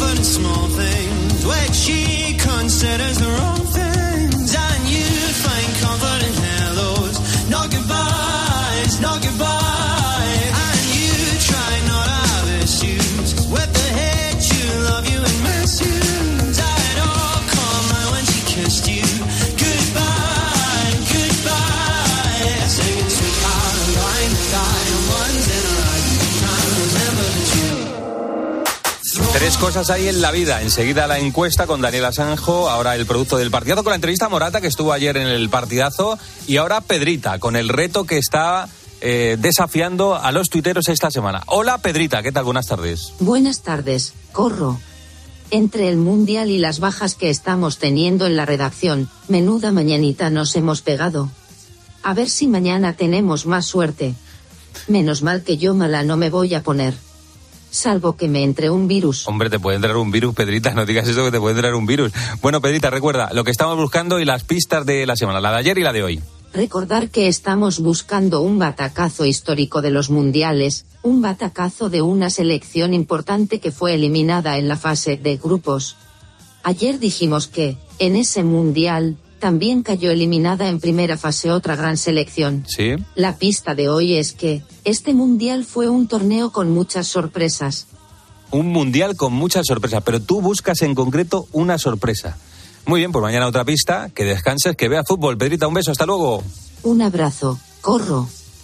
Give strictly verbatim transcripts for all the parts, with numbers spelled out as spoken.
in small things, which she considers the wrong things, and you find comfort in hellos, not goodbyes, not goodbye, and you try not to have issues with the hate you love you and miss you. I'd all come out when she kissed you. Goodbye, goodbye, singing sweet Caroline, diamonds in her eyes, can't remember the truth. Tres cosas hay en la vida. Enseguida la encuesta con Daniel Asenjo, ahora el producto del partidazo con la entrevista a Morata que estuvo ayer en el partidazo y ahora Pedrita con el reto que está eh, desafiando a los tuiteros esta semana. Hola Pedrita, ¿qué tal? Buenas tardes. Buenas tardes, Corro. Entre el Mundial y las bajas que estamos teniendo en la redacción, menuda mañanita nos hemos pegado. A ver si mañana tenemos más suerte. Menos mal que yo mala no me voy a poner. Salvo que me entre un virus. Hombre, te puede entrar un virus, Pedrita, no digas eso que te puede entrar un virus. Bueno, Pedrita, recuerda lo que estamos buscando y las pistas de la semana, la de ayer y la de hoy. Recordar que estamos buscando un batacazo histórico de los mundiales, un batacazo de una selección importante que fue eliminada en la fase de grupos. Ayer dijimos que, en ese mundial, también cayó eliminada en primera fase otra gran selección. Sí. La pista de hoy es que, este mundial fue un torneo con muchas sorpresas. Un mundial con muchas sorpresas, pero tú buscas en concreto una sorpresa. Muy bien, pues mañana otra pista, que descanses, que vea fútbol. Pedrita, un beso, hasta luego. Un abrazo, Corro.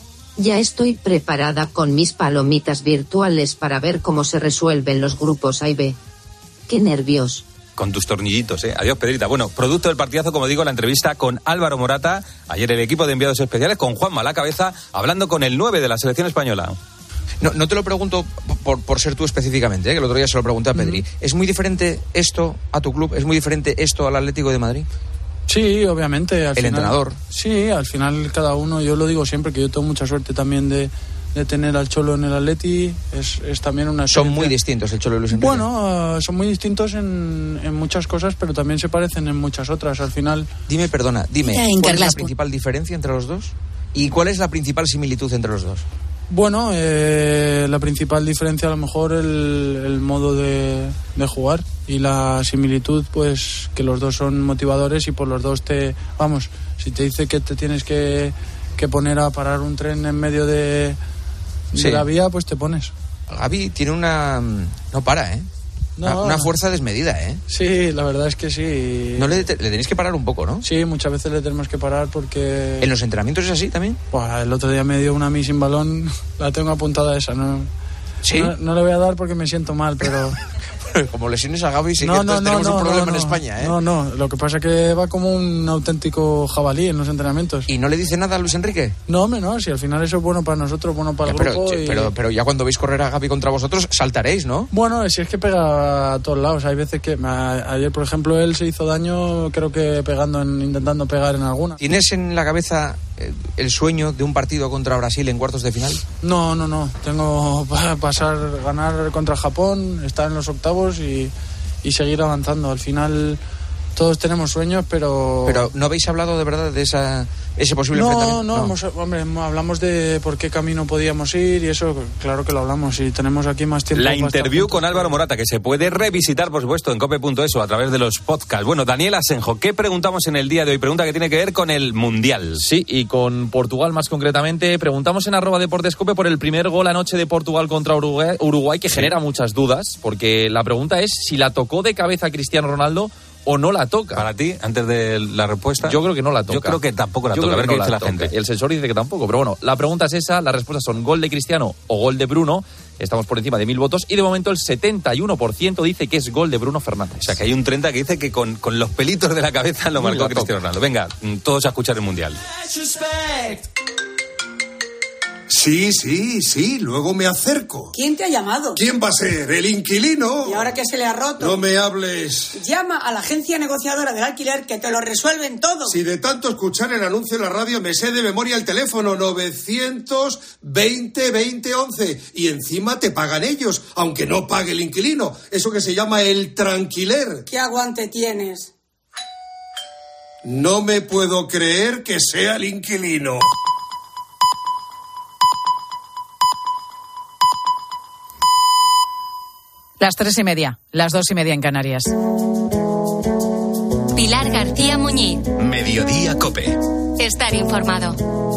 Ya estoy preparada con mis palomitas virtuales para ver cómo se resuelven los grupos A y B. Qué nervios. Con tus tornillitos, ¿eh? Adiós, Pedrita. Bueno, producto del partidazo, como digo, la entrevista con Álvaro Morata. Ayer el equipo de enviados especiales con Juanma a la cabeza, hablando con el nueve de la selección española. No, no te lo pregunto por, por ser tú específicamente, ¿eh? Que el otro día se lo pregunté a Pedri. Mm. ¿Es muy diferente esto a tu club? ¿Es muy diferente esto al Atlético de Madrid? Sí, obviamente. Al el final, entrenador. Sí, al final cada uno, yo lo digo siempre, que yo tengo mucha suerte también de... de tener al Cholo en el Atleti, es, es también una experiencia. Son muy distintos el Cholo y Luis Enrique. Bueno, uh, son muy distintos en, en muchas cosas, pero también se parecen en muchas otras, al final. Dime, perdona, dime, ¿cuál es la principal diferencia entre los dos? ¿Y cuál es la principal similitud entre los dos? Bueno, eh, la principal diferencia a lo mejor el, el modo de, de jugar, y la similitud pues que los dos son motivadores y por los dos te... Vamos, si te dice que te tienes que, que poner a parar un tren en medio de... de sí. la vía, pues te pones. Gavi tiene una... no para, ¿eh? No. Una, una fuerza desmedida, ¿eh? Sí, la verdad es que sí. No le, le tenéis que parar un poco, ¿no? Sí, muchas veces le tenemos que parar porque... ¿En los entrenamientos es así también? Pues el otro día me dio una a mí sin balón, la tengo apuntada esa, ¿no? ¿Sí? No, no le voy a dar porque me siento mal, pero... Como lesiones a Gavi, sí no, que no, entonces no, tenemos no, un problema no, no, en España, ¿eh? No, no, lo que pasa es que va como un auténtico jabalí en los entrenamientos. ¿Y no le dice nada a Luis Enrique? No, hombre, no, si al final eso es bueno para nosotros, bueno para ya, el pero, grupo. Y... pero, pero ya cuando veis correr a Gavi contra vosotros, saltaréis, ¿no? Bueno, si es que pega a todos lados. Hay veces que... A, ayer, por ejemplo, él se hizo daño, creo que pegando, en, intentando pegar en alguna. ¿Tienes en la cabeza el sueño de un partido contra Brasil en cuartos de final? No, no, no. Tengo para pasar, ganar contra Japón, estar en los octavos y... y seguir avanzando. Al final todos tenemos sueños, pero... Pero ¿no habéis hablado de verdad de esa ese posible no, enfrentamiento? No, no, hemos, hombre, hablamos de por qué camino podíamos ir y eso, claro que lo hablamos y tenemos aquí más tiempo. La interview con Álvaro Morata, que se puede revisitar, por supuesto, en cope punto es o a través de los podcasts. Bueno, Daniel Asenjo, ¿qué preguntamos en el día de hoy? Pregunta que tiene que ver con el Mundial. Sí, y con Portugal más concretamente. Preguntamos en arroba deportescope por el primer gol anoche de Portugal contra Uruguay, Uruguay que sí. genera muchas dudas, porque la pregunta es si la tocó de cabeza Cristiano Ronaldo o no la toca. Para ti, antes de la respuesta... Yo creo que no la toca. Yo creo que tampoco la Yo toca. A ver qué no dice la, la gente. El sensor dice que tampoco, pero bueno, la pregunta es esa, las respuestas son gol de Cristiano o gol de Bruno. Estamos por encima de mil votos y de momento el setenta y uno por ciento dice que es gol de Bruno Fernández. O sea, que hay un treinta que dice que con, con los pelitos de la cabeza lo marcó Cristiano Ronaldo. Venga, todos a escuchar el Mundial. Sí, sí, sí, luego me acerco. ¿Quién te ha llamado? ¿Quién va a ser? ¿El inquilino? ¿Y ahora qué se le ha roto? No me hables. Llama a la agencia negociadora del alquiler que te lo resuelven todo. Si de tanto escuchar el anuncio en la radio me sé de memoria el teléfono novecientos veinte veinte once y encima te pagan ellos, aunque no pague el inquilino. Eso que se llama el tranquiler. ¿Qué aguante tienes? No me puedo creer que sea el inquilino. Las tres y media, las dos y media en Canarias. Pilar García Muñiz. Mediodía COPE. Estar informado.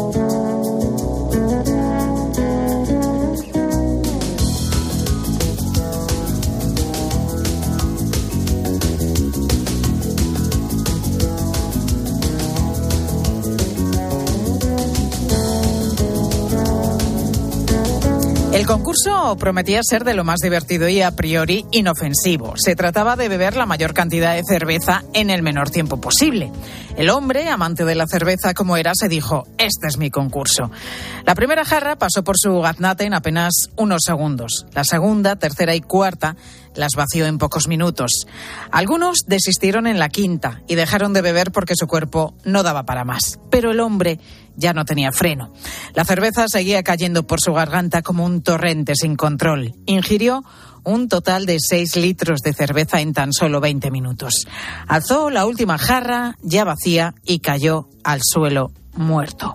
El concurso prometía ser de lo más divertido y a priori inofensivo. Se trataba de beber la mayor cantidad de cerveza en el menor tiempo posible. El hombre, amante de la cerveza como era, se dijo: este es mi concurso. La primera jarra pasó por su gaznate en apenas unos segundos. La segunda, tercera y cuarta las vació en pocos minutos. Algunos desistieron en la quinta y dejaron de beber porque su cuerpo no daba para más. Pero el hombre ya no tenía freno. La cerveza seguía cayendo por su garganta como un torrente sin control. Ingirió un total de seis litros de cerveza en tan solo veinte minutos. Alzó la última jarra, ya vacía, y cayó al suelo muerto.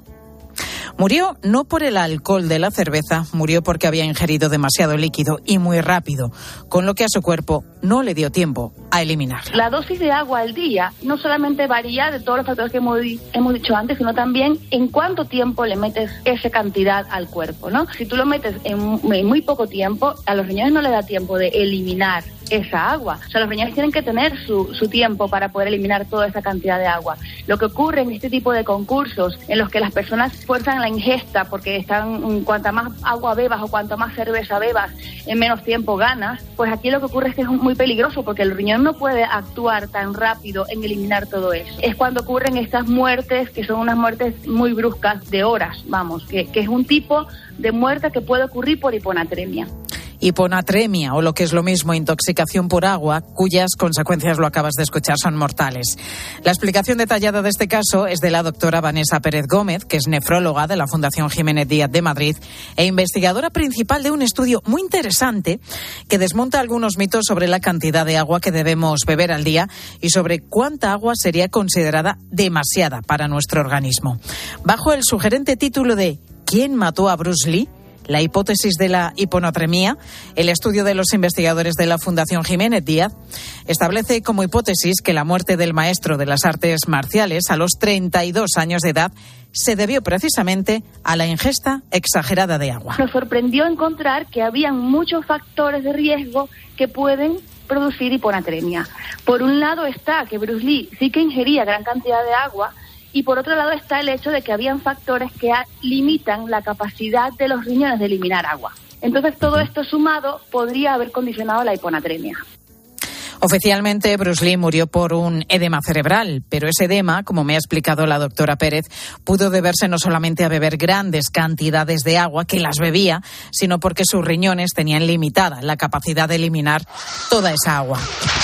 Murió no por el alcohol de la cerveza, murió porque había ingerido demasiado líquido y muy rápido, con lo que a su cuerpo no le dio tiempo a eliminarlo. La dosis de agua al día no solamente varía de todos los factores que hemos, hemos dicho antes, sino también en cuánto tiempo le metes esa cantidad al cuerpo, ¿no? Si tú lo metes en, en muy poco tiempo, a los riñones no le da tiempo de eliminar esa agua. O sea, los riñones tienen que tener su, su tiempo para poder eliminar toda esa cantidad de agua. Lo que ocurre en este tipo de concursos en los que las personas fuerzan la ingesta porque están, cuanta más agua bebas o cuanto más cerveza bebas, en menos tiempo ganas, pues aquí lo que ocurre es que es muy peligroso porque el riñón no puede actuar tan rápido en eliminar todo eso. Es cuando ocurren estas muertes, que son unas muertes muy bruscas de horas, vamos, que, que es un tipo de muerte que puede ocurrir por hiponatremia. Hiponatremia, o lo que es lo mismo, intoxicación por agua, cuyas consecuencias, lo acabas de escuchar, son mortales. La explicación detallada de este caso es de la doctora Vanessa Pérez Gómez, que es nefróloga de la Fundación Jiménez Díaz de Madrid e investigadora principal de un estudio muy interesante que desmonta algunos mitos sobre la cantidad de agua que debemos beber al día y sobre cuánta agua sería considerada demasiada para nuestro organismo. Bajo el sugerente título de ¿Quién mató a Bruce Lee?, la hipótesis de la hiponatremia, el estudio de los investigadores de la Fundación Jiménez Díaz establece como hipótesis que la muerte del maestro de las artes marciales a los treinta y dos años de edad se debió precisamente a la ingesta exagerada de agua. Nos sorprendió encontrar que habían muchos factores de riesgo que pueden producir hiponatremia. Por un lado está que Bruce Lee sí que ingería gran cantidad de agua, y por otro lado está el hecho de que habían factores que limitan la capacidad de los riñones de eliminar agua. Entonces todo esto sumado podría haber condicionado la hiponatremia. Oficialmente, Bruce Lee murió por un edema cerebral, pero ese edema, como me ha explicado la doctora Pérez, pudo deberse no solamente a beber grandes cantidades de agua, que las bebía, sino porque sus riñones tenían limitada la capacidad de eliminar toda esa agua.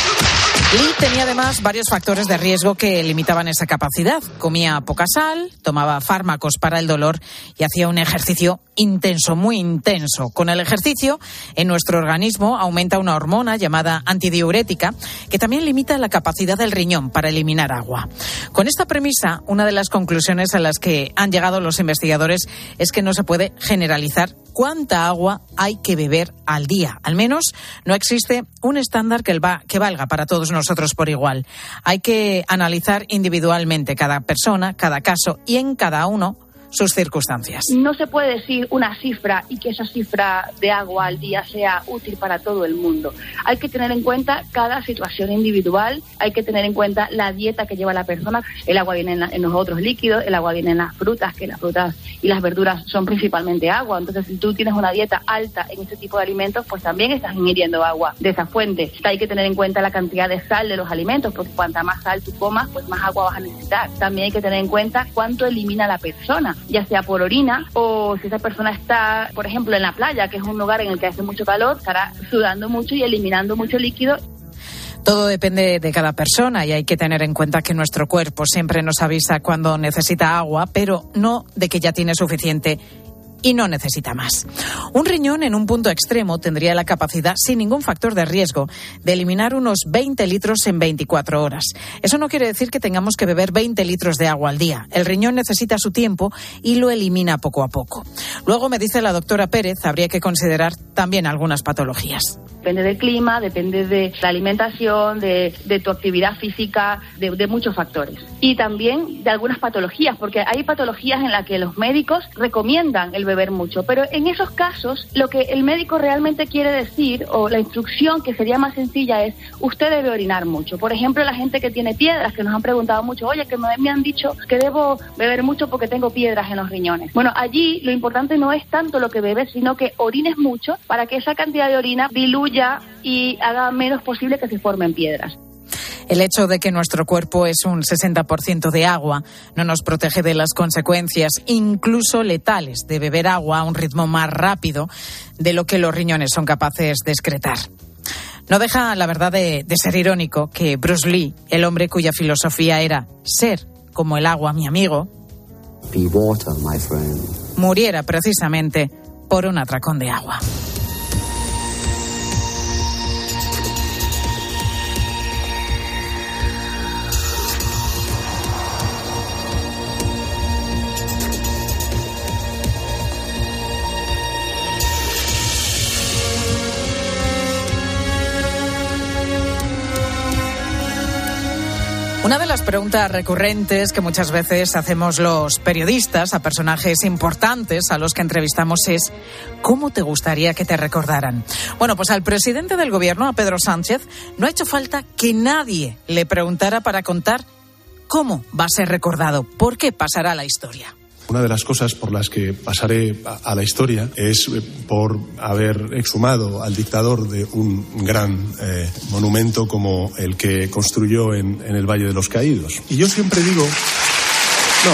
Lee tenía además varios factores de riesgo que limitaban esa capacidad. Comía poca sal, tomaba fármacos para el dolor y hacía un ejercicio intenso, muy intenso. Con el ejercicio, en nuestro organismo aumenta una hormona llamada antidiurética que también limita la capacidad del riñón para eliminar agua. Con esta premisa, una de las conclusiones a las que han llegado los investigadores es que no se puede generalizar cuánta agua hay que beber al día. Al menos no existe un estándar que, va, que valga para todos nosotros por igual. Hay que analizar individualmente cada persona, cada caso y en cada uno sus circunstancias. No se puede decir una cifra y que esa cifra de agua al día sea útil para todo el mundo. Hay que tener en cuenta cada situación individual, hay que tener en cuenta la dieta que lleva la persona. El agua viene en, la, en los otros líquidos, el agua viene en las frutas, que las frutas y las verduras son principalmente agua. Entonces, si tú tienes una dieta alta en ese tipo de alimentos, pues también estás ingiriendo agua de esa fuente. Hay que tener en cuenta la cantidad de sal de los alimentos, porque cuanta más sal tú comas, pues más agua vas a necesitar. También hay que tener en cuenta cuánto elimina la persona, ya sea por orina o si esa persona está, por ejemplo, en la playa, que es un lugar en el que hace mucho calor, estará sudando mucho y eliminando mucho líquido. Todo depende de cada persona y hay que tener en cuenta que nuestro cuerpo siempre nos avisa cuando necesita agua, pero no de que ya tiene suficiente y no necesita más. Un riñón en un punto extremo tendría la capacidad, sin ningún factor de riesgo, de eliminar unos veinte litros en veinticuatro horas. Eso no quiere decir que tengamos que beber veinte litros de agua al día. El riñón necesita su tiempo y lo elimina poco a poco. Luego, me dice la doctora Pérez, habría que considerar también algunas patologías. Depende del clima, depende de la alimentación, de, de tu actividad física, de, de muchos factores. Y también de algunas patologías, porque hay patologías en las que los médicos recomiendan el beber mucho, pero en esos casos lo que el médico realmente quiere decir, o la instrucción que sería más sencilla, es usted debe orinar mucho. Por ejemplo, la gente que tiene piedras, que nos han preguntado mucho, oye, que me, me han dicho que debo beber mucho porque tengo piedras en los riñones. Bueno, allí lo importante no es tanto lo que bebes, sino que orines mucho para que esa cantidad de orina diluya y haga menos posible que se formen piedras. El hecho de que nuestro cuerpo es un sesenta por ciento de agua no nos protege de las consecuencias, incluso letales, de beber agua a un ritmo más rápido de lo que los riñones son capaces de excretar. No deja, la verdad, de, de ser irónico que Bruce Lee, el hombre cuya filosofía era ser como el agua, mi amigo, Be water, my friend, muriera precisamente por un atracón de agua. Una de las preguntas recurrentes que muchas veces hacemos los periodistas a personajes importantes a los que entrevistamos es ¿cómo te gustaría que te recordaran? Bueno, pues al presidente del gobierno, a Pedro Sánchez, no ha hecho falta que nadie le preguntara para contar cómo va a ser recordado, por qué pasará a la historia. Una de las cosas por las que pasaré a la historia es por haber exhumado al dictador de un gran eh, monumento como el que construyó en, en el Valle de los Caídos. Y yo siempre digo... No,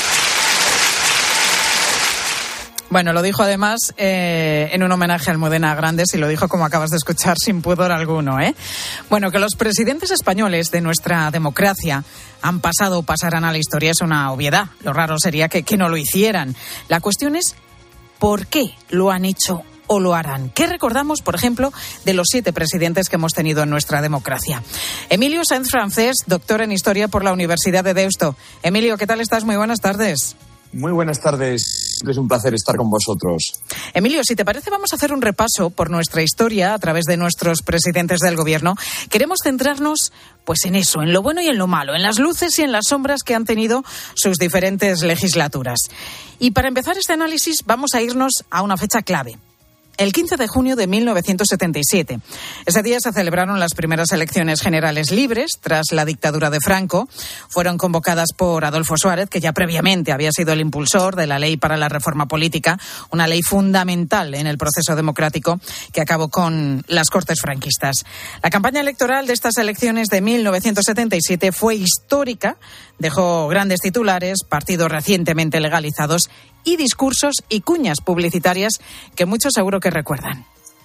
Bueno, lo dijo además eh, en un homenaje a Almudena Grandes y lo dijo, como acabas de escuchar, sin pudor alguno, ¿eh? Bueno, que los presidentes españoles de nuestra democracia han pasado o pasarán a la historia es una obviedad. Lo raro sería que, que no lo hicieran. La cuestión es ¿por qué lo han hecho o lo harán? ¿Qué recordamos, por ejemplo, de los siete presidentes que hemos tenido en nuestra democracia? Emilio Sáenz Francés, doctor en Historia por la Universidad de Deusto. Emilio, ¿qué tal estás? Muy buenas tardes. Muy buenas tardes. Es un placer estar con vosotros. Emilio, si te parece, vamos a hacer un repaso por nuestra historia a través de nuestros presidentes del gobierno. Queremos centrarnos pues en eso, en lo bueno y en lo malo, en las luces y en las sombras que han tenido sus diferentes legislaturas. Y para empezar este análisis vamos a irnos a una fecha clave. El quince de junio de mil novecientos setenta y siete. Ese día se celebraron las primeras elecciones generales libres tras la dictadura de Franco. Fueron convocadas por Adolfo Suárez, que ya previamente había sido el impulsor de la Ley para la Reforma Política, una ley fundamental en el proceso democrático que acabó con las Cortes franquistas. La campaña electoral de estas elecciones de mil novecientos setenta y siete fue histórica, dejó grandes titulares, partidos recientemente legalizados y discursos y cuñas publicitarias que muchos seguro que recuerdan.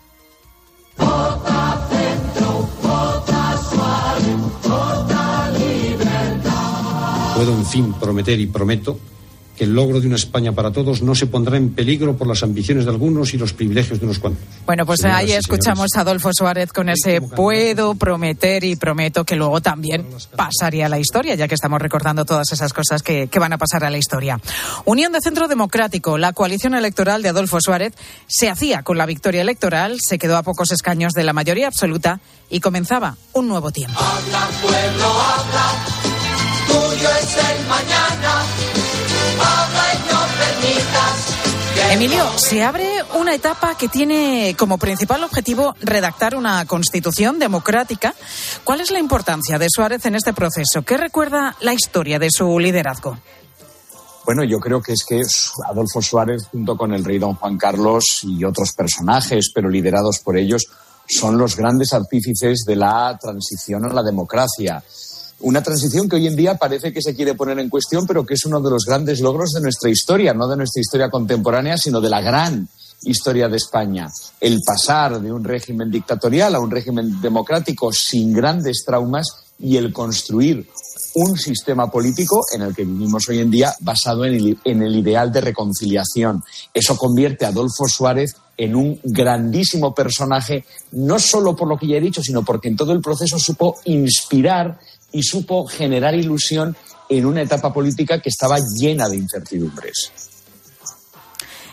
Vota Centro, vota Suárez, vota Libertad. Puedo, en fin, prometer y prometo que el logro de una España para todos no se pondrá en peligro por las ambiciones de algunos y los privilegios de unos cuantos. Bueno, pues Señoras ahí escuchamos a Adolfo Suárez con ese puedo, prometer y prometo, que luego también pasaría a la historia, ya que estamos recordando todas esas cosas que, que van a pasar a la historia. Unión de Centro Democrático, la coalición electoral de Adolfo Suárez, se hacía con la victoria electoral, se quedó a pocos escaños de la mayoría absoluta y comenzaba un nuevo tiempo. Habla, pueblo, habla, tuyo es el mañana. Emilio, se abre una etapa que tiene como principal objetivo redactar una constitución democrática. ¿Cuál es la importancia de Suárez en este proceso? ¿Qué recuerda la historia de su liderazgo? Bueno, yo creo que es que Adolfo Suárez, junto con el rey don Juan Carlos y otros personajes, pero liderados por ellos, son los grandes artífices de la transición a la democracia. Una transición que hoy en día parece que se quiere poner en cuestión, pero que es uno de los grandes logros de nuestra historia, no de nuestra historia contemporánea, sino de la gran historia de España. El pasar de un régimen dictatorial a un régimen democrático sin grandes traumas y el construir un sistema político en el que vivimos hoy en día basado en el, en el ideal de reconciliación. Eso convierte a Adolfo Suárez en un grandísimo personaje, no solo por lo que ya he dicho, sino porque en todo el proceso supo inspirar y supo generar ilusión en una etapa política que estaba llena de incertidumbres.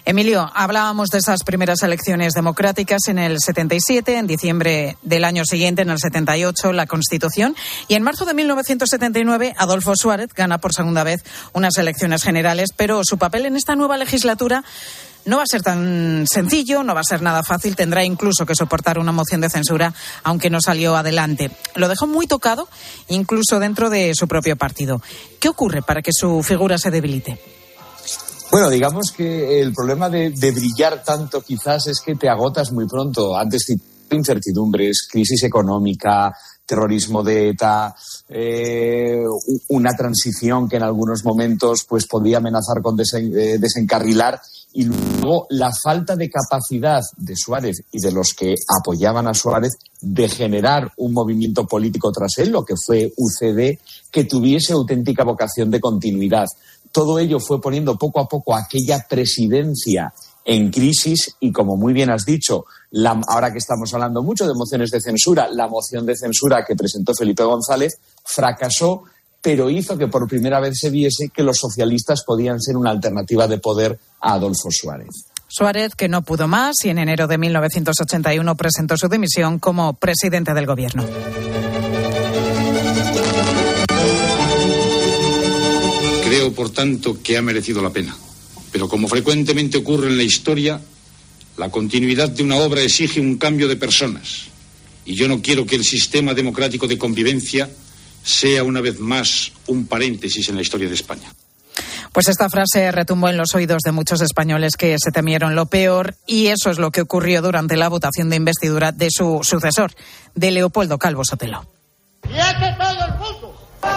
Emilio, hablábamos de esas primeras elecciones democráticas en el setenta y siete, en diciembre del año siguiente, en el setenta y ocho, la Constitución, y en marzo de mil novecientos setenta y nueve, Adolfo Suárez gana por segunda vez unas elecciones generales, pero su papel en esta nueva legislatura no va a ser tan sencillo, no va a ser nada fácil, tendrá incluso que soportar una moción de censura, aunque no salió adelante. Lo dejó muy tocado, incluso dentro de su propio partido. ¿Qué ocurre para que su figura se debilite? Bueno, digamos que el problema de, de brillar tanto quizás es que te agotas muy pronto. Antes de incertidumbres, crisis económica, terrorismo de ETA, eh, una transición que en algunos momentos pues podía amenazar con desen, eh, desencarrilar, y luego la falta de capacidad de Suárez y de los que apoyaban a Suárez de generar un movimiento político tras él, lo que fue U C D, que tuviese auténtica vocación de continuidad. Todo ello fue poniendo poco a poco aquella presidencia en crisis y, como muy bien has dicho, la, ahora que estamos hablando mucho de mociones de censura, la moción de censura que presentó Felipe González fracasó, pero hizo que por primera vez se viese que los socialistas podían ser una alternativa de poder a Adolfo Suárez. Suárez, que no pudo más y en enero de mil novecientos ochenta y uno presentó su dimisión como presidente del gobierno. Creo, por tanto, que ha merecido la pena. Pero como frecuentemente ocurre en la historia, la continuidad de una obra exige un cambio de personas. Y yo no quiero que el sistema democrático de convivencia sea una vez más un paréntesis en la historia de España. Pues esta frase retumbó en los oídos de muchos españoles que se temieron lo peor, y eso es lo que ocurrió durante la votación de investidura de su sucesor, de Leopoldo Calvo Sotelo. ¡Y este todo el mundo!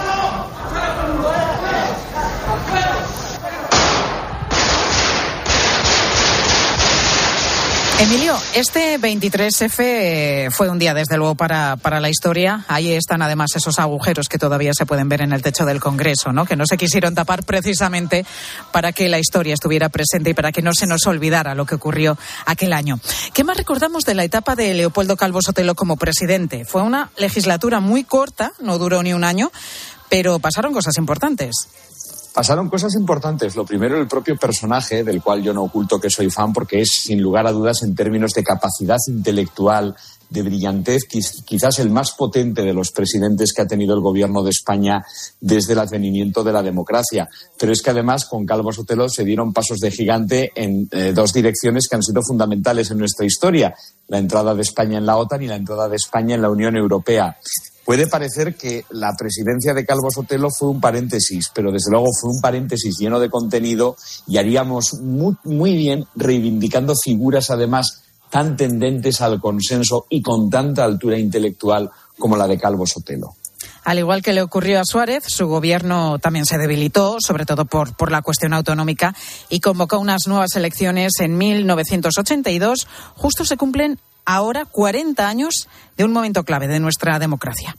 Emilio, este veintitrés efe fue un día, desde luego, para, para la historia. Ahí están, además, esos agujeros que todavía se pueden ver en el techo del Congreso, ¿no? Que no se quisieron tapar precisamente para que la historia estuviera presente y para que no se nos olvidara lo que ocurrió aquel año. ¿Qué más recordamos de la etapa de Leopoldo Calvo Sotelo como presidente? Fue una legislatura muy corta, no duró ni un año, pero pasaron cosas importantes. Pasaron cosas importantes. Lo primero, el propio personaje, del cual yo no oculto que soy fan, porque es, sin lugar a dudas, en términos de capacidad intelectual, de brillantez, quizás el más potente de los presidentes que ha tenido el gobierno de España desde el advenimiento de la democracia. Pero es que además con Calvo Sotelo se dieron pasos de gigante en eh, dos direcciones que han sido fundamentales en nuestra historia: la entrada de España en la OTAN y la entrada de España en la Unión Europea. Puede parecer que la presidencia de Calvo Sotelo fue un paréntesis, pero desde luego fue un paréntesis lleno de contenido, y haríamos muy, muy bien reivindicando figuras además tan tendentes al consenso y con tanta altura intelectual como la de Calvo Sotelo. Al igual que le ocurrió a Suárez, su gobierno también se debilitó, sobre todo por, por la cuestión autonómica, y convocó unas nuevas elecciones en mil novecientos ochenta y dos. Justo se cumplen ahora cuarenta años de un momento clave de nuestra democracia.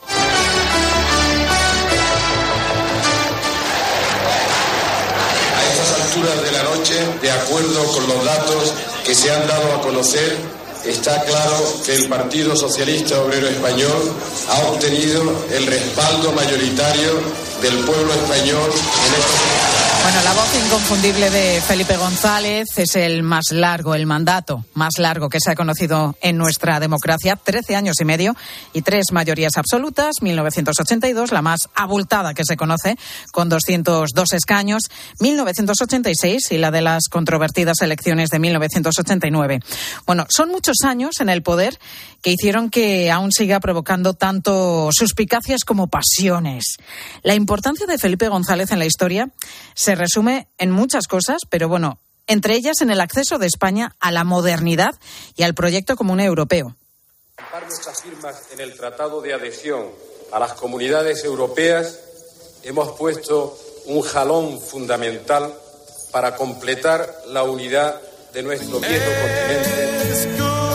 A estas alturas de la noche, de acuerdo con los datos que se han dado a conocer, está claro que el Partido Socialista Obrero Español ha obtenido el respaldo mayoritario del pueblo español en estos. Bueno, la voz inconfundible de Felipe González es el más largo, el mandato más largo que se ha conocido en nuestra democracia, trece años y medio y tres mayorías absolutas, mil novecientos ochenta y dos, la más abultada que se conoce, con doscientos dos escaños, mil novecientos ochenta y seis y la de las controvertidas elecciones de mil novecientos ochenta y nueve. Bueno, son muchos años en el poder que hicieron que aún siga provocando tanto suspicacias como pasiones. La importancia de Felipe González en la historia se resume en muchas cosas, pero bueno, entre ellas en el acceso de España a la modernidad y al proyecto común europeo. Para nuestras firmas en el Tratado de Adhesión a las comunidades europeas, hemos puesto un jalón fundamental para completar la unidad de nuestro viejo continente.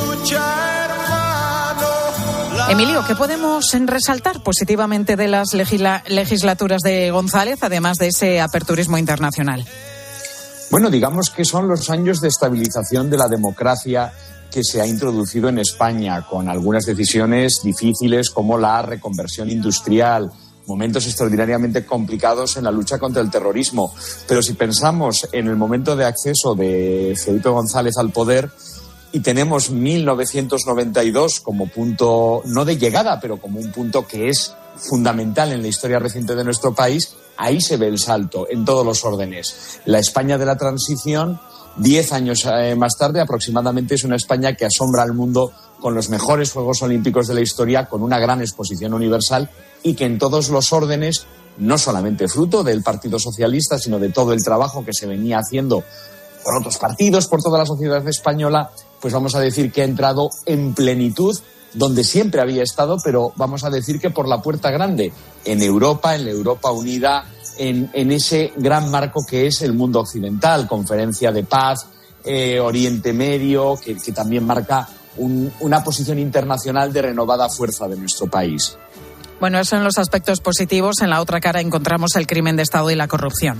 Emilio, ¿qué podemos resaltar positivamente de las legisla- legislaturas de González, además de ese aperturismo internacional? Bueno, digamos que son los años de estabilización de la democracia que se ha introducido en España, con algunas decisiones difíciles como la reconversión industrial, momentos extraordinariamente complicados en la lucha contra el terrorismo. Pero si pensamos en el momento de acceso de Felipe González al poder y tenemos mil novecientos noventa y dos como punto, no de llegada, pero como un punto que es fundamental en la historia reciente de nuestro país, ahí se ve el salto en todos los órdenes. La España de la transición, diez años eh, más tarde aproximadamente, es una España que asombra al mundo con los mejores Juegos Olímpicos de la historia, con una gran exposición universal y que en todos los órdenes, no solamente fruto del Partido Socialista, sino de todo el trabajo que se venía haciendo por otros partidos, por toda la sociedad española, pues vamos a decir que ha entrado en plenitud donde siempre había estado, pero vamos a decir que por la puerta grande, en Europa, en la Europa unida, en, en ese gran marco que es el mundo occidental, Conferencia de Paz, eh, Oriente Medio, que, que también marca un, una posición internacional de renovada fuerza de nuestro país. Bueno, esos son los aspectos positivos. En la otra cara encontramos el crimen de Estado y la corrupción.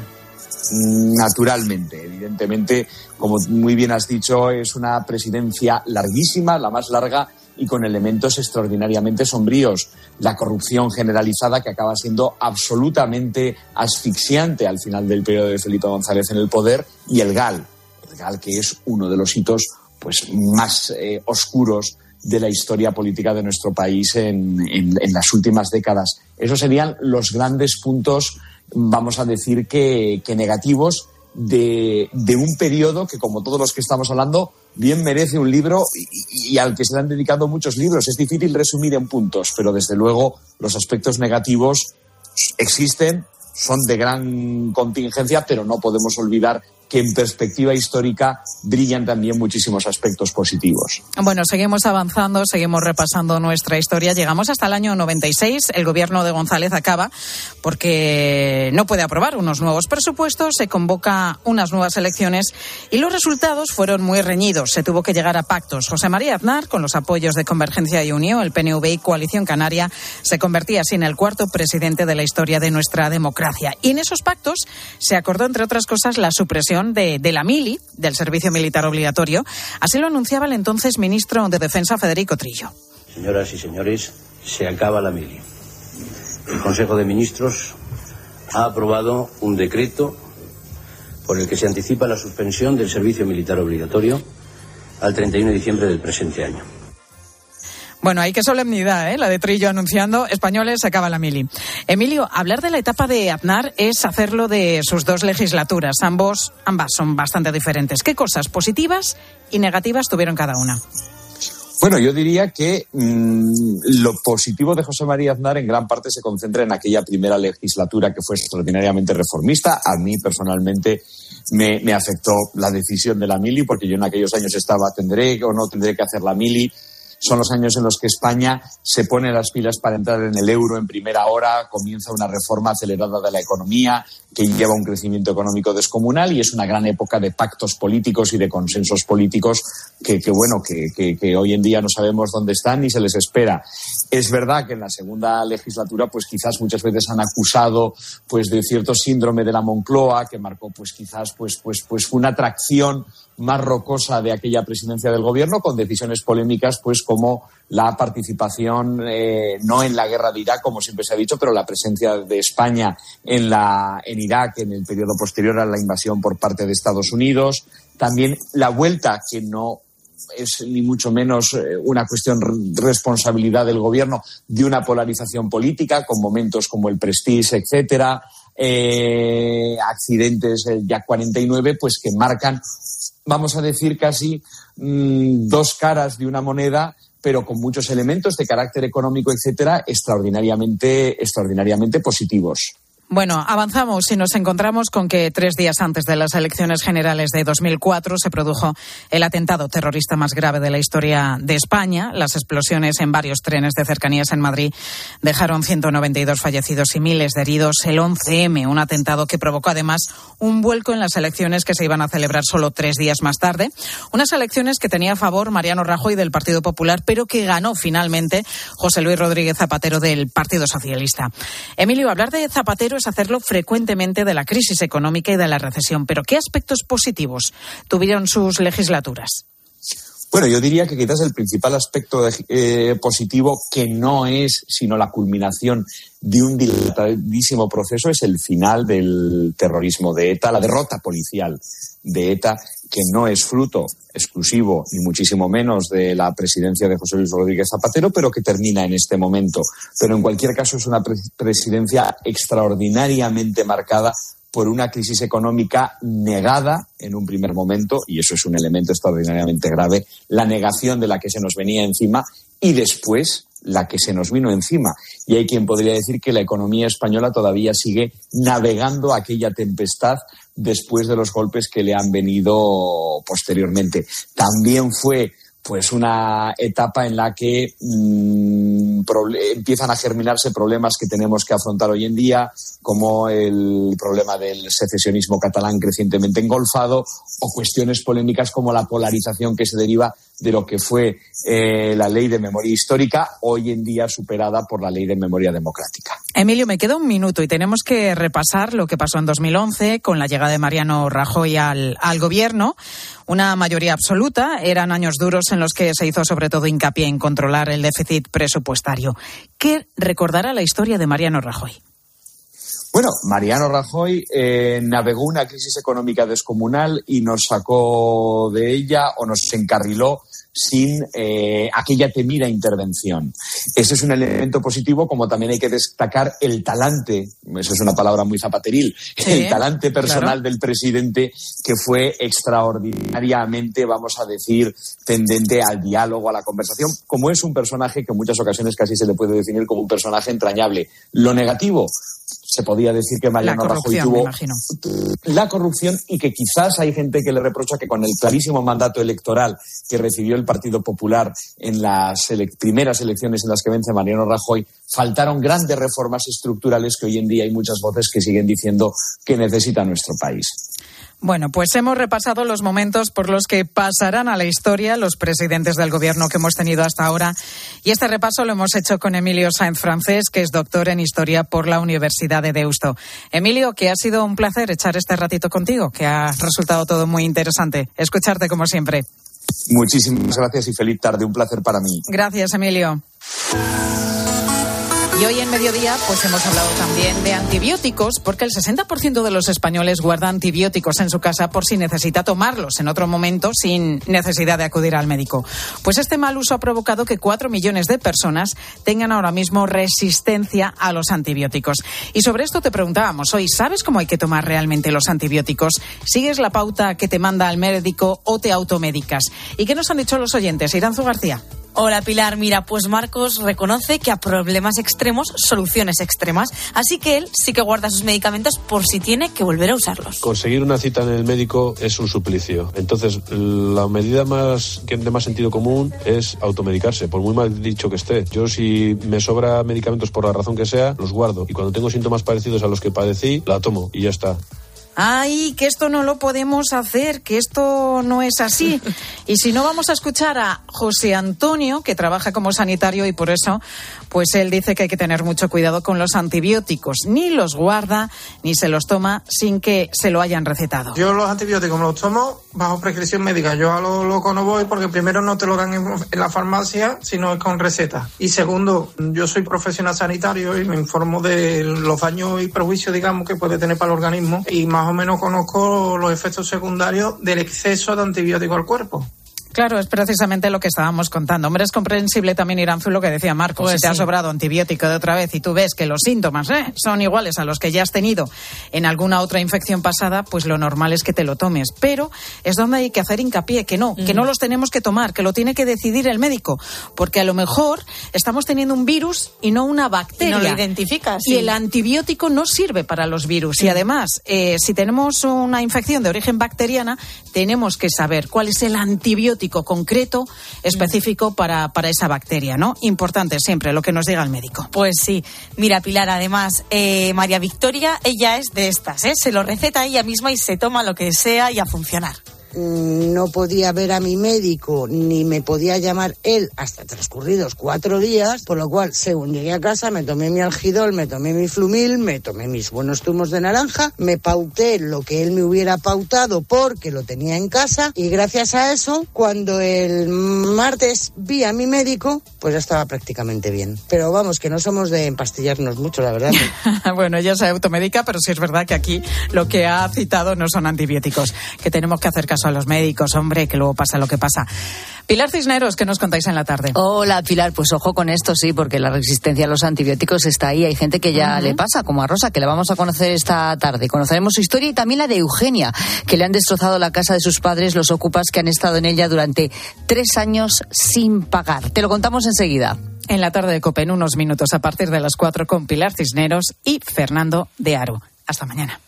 Naturalmente, evidentemente, como muy bien has dicho, es una presidencia larguísima, la más larga, y con elementos extraordinariamente sombríos. La corrupción generalizada, que acaba siendo absolutamente asfixiante al final del periodo de Felipe González en el poder, y el GAL, el GAL que es uno de los hitos pues más eh, oscuros de la historia política de nuestro país en, en, en las últimas décadas. Esos serían los grandes puntos, vamos a decir que, que negativos, de, de un periodo que, como todos los que estamos hablando, bien merece un libro y, y al que se le han dedicado muchos libros. Es difícil resumir en puntos, pero desde luego los aspectos negativos existen, son de gran contingencia, pero no podemos olvidar que en perspectiva histórica brillan también muchísimos aspectos positivos. Bueno, seguimos avanzando, seguimos repasando nuestra historia. Llegamos hasta el año noventa y seis. El gobierno de González acaba porque no puede aprobar unos nuevos presupuestos, se convoca unas nuevas elecciones y los resultados fueron muy reñidos. Se tuvo que llegar a pactos. José María Aznar, con los apoyos de Convergencia y Unió, el P N V y Coalición Canaria, se convertía así en el cuarto presidente de la historia de nuestra democracia. Y en esos pactos se acordó, entre otras cosas, la supresión De, de la mili, del servicio militar obligatorio. Así lo anunciaba el entonces ministro de Defensa, Federico Trillo. Señoras y señores, se acaba la mili. El Consejo de Ministros ha aprobado un decreto por el que se anticipa la suspensión del servicio militar obligatorio al treinta y uno de diciembre del presente año. Bueno, hay que solemnidad, ¿eh? La de Trillo anunciando, españoles, se acaba la mili. Emilio, hablar de la etapa de Aznar es hacerlo de sus dos legislaturas. Ambos, ambas son bastante diferentes. ¿Qué cosas positivas y negativas tuvieron cada una? Bueno, yo diría que mmm, lo positivo de José María Aznar en gran parte se concentra en aquella primera legislatura que fue extraordinariamente reformista. A mí personalmente me, me afectó la decisión de la mili, porque yo en aquellos años estaba, ¿tendré o no tendré que hacer la mili? Son los años en los que España se pone las pilas para entrar en el euro en primera hora, comienza una reforma acelerada de la economía que lleva un crecimiento económico descomunal y es una gran época de pactos políticos y de consensos políticos que, que bueno, que, que, que hoy en día no sabemos dónde están ni se les espera. Es verdad que en la segunda legislatura pues quizás muchas veces han acusado pues de cierto síndrome de la Moncloa que marcó pues quizás pues, pues, pues una atracción más rocosa de aquella presidencia del gobierno, con decisiones polémicas pues como la participación eh, no en la guerra de Irak, como siempre se ha dicho, pero la presencia de España en la en Irak en el periodo posterior a la invasión por parte de Estados Unidos. También la vuelta, que no es ni mucho menos una cuestión de responsabilidad del gobierno, de una polarización política con momentos como el Prestige, etcétera, eh, accidentes, el Yak cuarenta y nueve, pues que marcan, vamos a decir, casi mmm, dos caras de una moneda, pero con muchos elementos de carácter económico, etcétera, extraordinariamente, extraordinariamente positivos. Bueno, avanzamos y nos encontramos con que tres días antes de las elecciones generales de dos mil cuatro se produjo el atentado terrorista más grave de la historia de España. Las explosiones en varios trenes de cercanías en Madrid dejaron ciento noventa y dos fallecidos y miles de heridos. El once eme, un atentado que provocó además un vuelco en las elecciones que se iban a celebrar solo tres días más tarde. Unas elecciones que tenía a favor Mariano Rajoy del Partido Popular, pero que ganó finalmente José Luis Rodríguez Zapatero del Partido Socialista. Emilio, hablar de Zapatero es hacerlo frecuentemente de la crisis económica y de la recesión, pero ¿qué aspectos positivos tuvieron sus legislaturas? Bueno, yo diría que quizás el principal aspecto de, eh, positivo, que no es sino la culminación de un dilatadísimo proceso, es el final del terrorismo de ETA, la derrota policial de ETA, que no es fruto exclusivo, ni muchísimo menos, de la presidencia de José Luis Rodríguez Zapatero, pero que termina en este momento. Pero en cualquier caso es una pre- presidencia extraordinariamente marcada por una crisis económica negada en un primer momento, y eso es un elemento extraordinariamente grave, la negación de la que se nos venía encima y después la que se nos vino encima. Y hay quien podría decir que la economía española todavía sigue navegando aquella tempestad después de los golpes que le han venido posteriormente. También fue pues una etapa en la que mmm, proble- empiezan a germinarse problemas que tenemos que afrontar hoy en día, como el problema del secesionismo catalán crecientemente engolfado, o cuestiones polémicas como la polarización que se deriva de lo que fue eh, la ley de memoria histórica, hoy en día superada por la ley de memoria democrática. Emilio, me queda un minuto y tenemos que repasar lo que pasó en dos mil once con la llegada de Mariano Rajoy al, al gobierno. Una mayoría absoluta, eran años duros en los que se hizo sobre todo hincapié en controlar el déficit presupuestario. ¿Qué recordará la historia de Mariano Rajoy? Bueno, Mariano Rajoy eh, navegó una crisis económica descomunal y nos sacó de ella o nos encarriló sin eh, aquella temida intervención. Ese es un elemento positivo, como también hay que destacar el talante, eso es una palabra muy zapateril, sí, el talante personal, claro, del presidente, que fue extraordinariamente, vamos a decir, tendente al diálogo, a la conversación, como es un personaje que en muchas ocasiones casi se le puede definir como un personaje entrañable. Lo negativo, se podía decir que Mariano Rajoy tuvo la corrupción, y que quizás hay gente que le reprocha que con el clarísimo mandato electoral que recibió el Partido Popular en las ele- primeras elecciones en las que vence Mariano Rajoy, faltaron grandes reformas estructurales que hoy en día hay muchas voces que siguen diciendo que necesita nuestro país. Bueno, pues hemos repasado los momentos por los que pasarán a la historia los presidentes del gobierno que hemos tenido hasta ahora. Y este repaso lo hemos hecho con Emilio Sáenz Francés, que es doctor en Historia por la Universidad de Deusto. Emilio, que ha sido un placer echar este ratito contigo, que ha resultado todo muy interesante. Escucharte como siempre. Muchísimas gracias y feliz tarde. Un placer para mí. Gracias, Emilio. Y hoy en Mediodía pues hemos hablado también de antibióticos, porque el sesenta por ciento de los españoles guarda antibióticos en su casa por si necesita tomarlos en otro momento sin necesidad de acudir al médico. Pues este mal uso ha provocado que cuatro millones de personas tengan ahora mismo resistencia a los antibióticos. Y sobre esto te preguntábamos hoy, ¿sabes cómo hay que tomar realmente los antibióticos? ¿Sigues la pauta que te manda el médico o te automedicas? ¿Y qué nos han dicho los oyentes? Iranzu García. Hola Pilar, mira, pues Marcos reconoce que a problemas extremos, soluciones extremas. Así que él sí que guarda sus medicamentos por si tiene que volver a usarlos. Conseguir una cita en el médico es un suplicio. Entonces, la medida más que de más sentido común es automedicarse, por muy mal dicho que esté. Yo, si me sobra medicamentos por la razón que sea, los guardo. Y cuando tengo síntomas parecidos a los que padecí, la tomo y ya está. Ay, que esto no lo podemos hacer, que esto no es así. Y si no, vamos a escuchar a José Antonio, que trabaja como sanitario, y por eso, pues él dice que hay que tener mucho cuidado con los antibióticos. Ni los guarda, ni se los toma sin que se lo hayan recetado. Yo los antibióticos me los tomo bajo prescripción médica. Yo a lo loco no voy, porque primero no te lo dan en, en la farmacia, sino es con receta. Y segundo, yo soy profesional sanitario y me informo de los daños y perjuicios, digamos, que puede tener para el organismo, y más más o menos conozco los efectos secundarios del exceso de antibiótico al cuerpo. Claro, es precisamente lo que estábamos contando. Hombre, es comprensible también, Iranzu, lo que decía Marcos. Pues si te sí. ha sobrado antibiótico de otra vez y tú ves que los síntomas ¿eh? son iguales a los que ya has tenido en alguna otra infección pasada, pues lo normal es que te lo tomes. Pero es donde hay que hacer hincapié, que no, mm. que no los tenemos que tomar, que lo tiene que decidir el médico. Porque a lo mejor estamos teniendo un virus y no una bacteria. Y no lo identificas. Sí. Y el antibiótico no sirve para los virus. Mm. Y además, eh, si tenemos una infección de origen bacteriana, tenemos que saber cuál es el antibiótico concreto, específico para, para esa bacteria, ¿no? Importante siempre lo que nos diga el médico. Pues sí. Mira, Pilar, además, eh, María Victoria, ella es de estas, ¿eh? Se lo receta ella misma y se toma lo que sea y a funcionar. mmm, no podía ver a mi médico ni me podía llamar él hasta transcurridos cuatro días, por lo cual, según llegué a casa, me tomé mi Algidol, me tomé mi Flumil, me tomé mis buenos zumos de naranja, me pauté lo que él me hubiera pautado porque lo tenía en casa, y gracias a eso, cuando el martes vi a mi médico, pues ya estaba prácticamente bien. Pero vamos, que no somos de empastillarnos mucho, la verdad. Bueno, ella se automedica, pero sí es verdad que aquí lo que ha citado no son antibióticos, que tenemos que hacer caso a los médicos, hombre, que luego pasa lo que pasa. Pilar Cisneros, ¿qué nos contáis en la tarde? Hola, Pilar, pues ojo con esto, sí, porque la resistencia a los antibióticos está ahí. Hay gente que ya uh-huh. le pasa, como a Rosa, que la vamos a conocer esta tarde. Conoceremos su historia y también la de Eugenia, que le han destrozado la casa de sus padres los ocupas que han estado en ella durante tres años sin pagar. Te lo contamos enseguida. En la tarde de COPE, en unos minutos, a partir de las cuatro, con Pilar Cisneros y Fernando de Aro. Hasta mañana.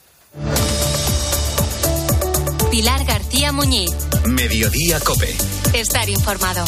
Pilar García Muñiz. Mediodía COPE. Estar informado.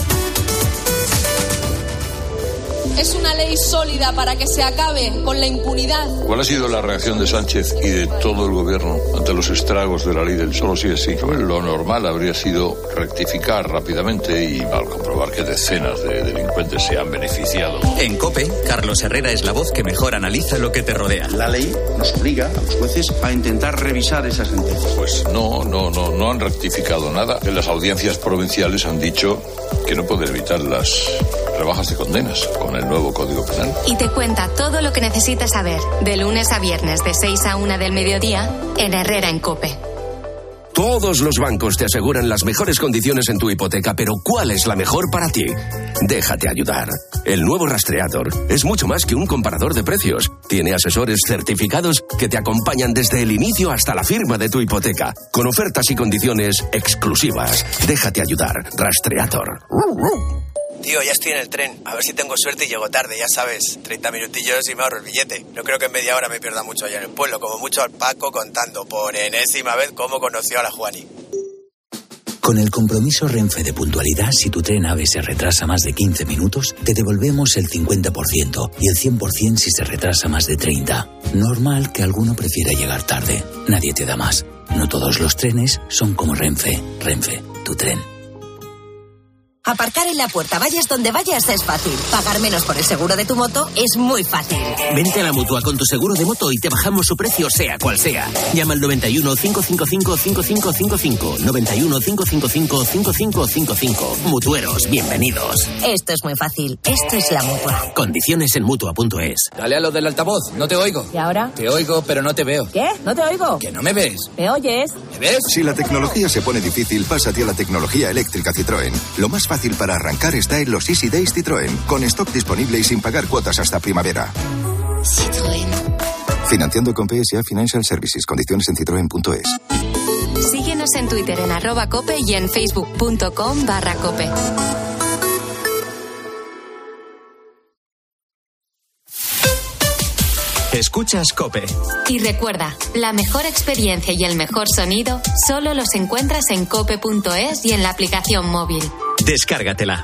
Es una ley sólida para que se acabe con la impunidad. ¿Cuál ha sido la reacción de Sánchez y de todo el gobierno ante los estragos de la ley del solo sí es sí? Lo normal habría sido rectificar rápidamente y al comprobar que decenas de delincuentes se han beneficiado. En COPE, Carlos Herrera es la voz que mejor analiza lo que te rodea. La ley nos obliga a los jueces a intentar revisar esa sentencia. Pues no, no, no, no han rectificado nada. En las audiencias provinciales han dicho que no pueden evitar las rebajas de condenas con el nuevo Código Penal. Y te cuenta todo lo que necesitas saber, de lunes a viernes de seis a una del mediodía, en Herrera en COPE. Todos los bancos te aseguran las mejores condiciones en tu hipoteca, pero ¿cuál es la mejor para ti? Déjate ayudar. El nuevo Rastreator es mucho más que un comparador de precios. Tiene asesores certificados que te acompañan desde el inicio hasta la firma de tu hipoteca, con ofertas y condiciones exclusivas. Déjate ayudar. Rastreator. Tío, ya estoy en el tren. A ver si tengo suerte y llego tarde, ya sabes. treinta minutillos y me ahorro el billete. No creo que en media hora me pierda mucho allá en el pueblo. Como mucho al Paco contando por enésima vez cómo conoció a la Juani. Con el compromiso Renfe de puntualidad, si tu tren AVE se retrasa más de quince minutos, te devolvemos el cincuenta por ciento y el cien por ciento si se retrasa más de treinta. Normal que alguno prefiera llegar tarde. Nadie te da más. No todos los trenes son como Renfe. Renfe, tu tren. Aparcar en la puerta, vayas donde vayas, es fácil. Pagar menos por el seguro de tu moto es muy fácil. Vente a la Mutua con tu seguro de moto y te bajamos su precio sea cual sea. Llama al noventa y uno, cinco cinco cinco, cinco cinco cinco cinco. noventa y uno, cinco cinco cinco, cinco cinco cinco cinco. Mutueros, bienvenidos. Esto es muy fácil. Esto es la Mutua. Condiciones en Mutua punto es. Dale a lo del altavoz, no te oigo. ¿Y ahora? Te oigo, pero no te veo. ¿Qué? ¿No te oigo? Que no me ves. ¿Me oyes? ¿Me ves? Si la tecnología se pone difícil, pásate a la tecnología eléctrica Citroën. Lo más fácil para arrancar está en los Easy Days Citroën, con stock disponible y sin pagar cuotas hasta primavera. Citroën. Financiando con P S A Financial Services. Condiciones en citroen punto es. Síguenos en Twitter en arroba cope y en facebook punto com barra cope. Escuchas COPE. Y recuerda, la mejor experiencia y el mejor sonido solo los encuentras en cope punto es y en la aplicación móvil. Descárgatela.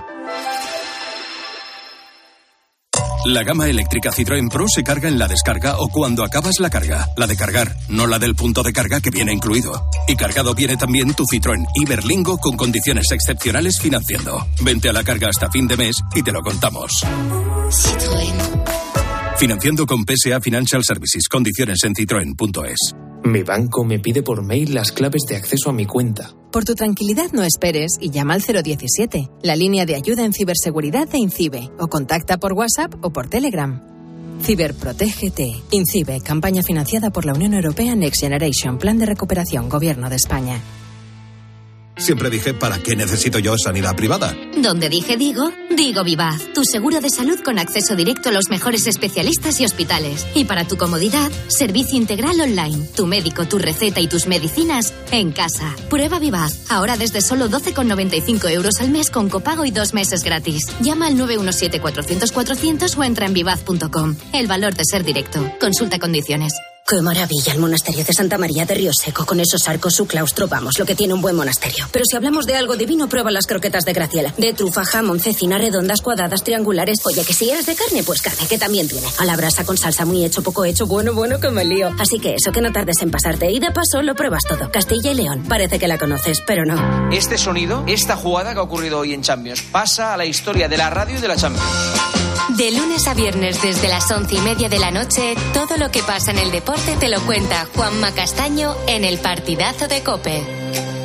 La gama eléctrica Citroën Pro se carga en la descarga o cuando acabas la carga. La de cargar, no la del punto de carga que viene incluido. Y cargado viene también tu Citroën Iberlingo con condiciones excepcionales financiando. Vente a la carga hasta fin de mes y te lo contamos. Citroën. Financiando con P S A Financial Services. Condiciones en citroen punto es. Mi banco me pide por mail las claves de acceso a mi cuenta. Por tu tranquilidad no esperes y llama al cero diecisiete, la línea de ayuda en ciberseguridad de INCIBE, o contacta por WhatsApp o por Telegram. Ciberprotégete. INCIBE, campaña financiada por la Unión Europea Next Generation, Plan de Recuperación, Gobierno de España. Siempre dije, ¿para qué necesito yo sanidad privada? Donde dije digo, digo Vivaz, tu seguro de salud con acceso directo a los mejores especialistas y hospitales. Y para tu comodidad, servicio integral online, tu médico, tu receta y tus medicinas en casa. Prueba Vivaz, ahora desde solo doce con noventa y cinco euros al mes con copago y dos meses gratis. Llama al nueve uno siete, cuatrocientos, cuatrocientos o entra en vivaz punto com. El valor de ser directo. Consulta condiciones. Qué maravilla el monasterio de Santa María de Río Seco, con esos arcos, su claustro, vamos, lo que tiene un buen monasterio. Pero si hablamos de algo divino, prueba las croquetas de Graciela. De trufa, jamón, cecina, redondas, cuadradas, triangulares. Oye, que si eres de carne, pues carne, que también tiene. A la brasa con salsa, muy hecho, poco hecho, bueno, bueno, que me lío. Así que eso, que no tardes en pasarte. Y de paso lo pruebas todo. Castilla y León. Parece que la conoces, pero no. Este sonido, esta jugada que ha ocurrido hoy en Champions, pasa a la historia de la radio y de la Champions. De lunes a viernes desde las once y media de la noche, todo lo que pasa en el deporte te lo cuenta Juanma Castaño en El Partidazo de COPE.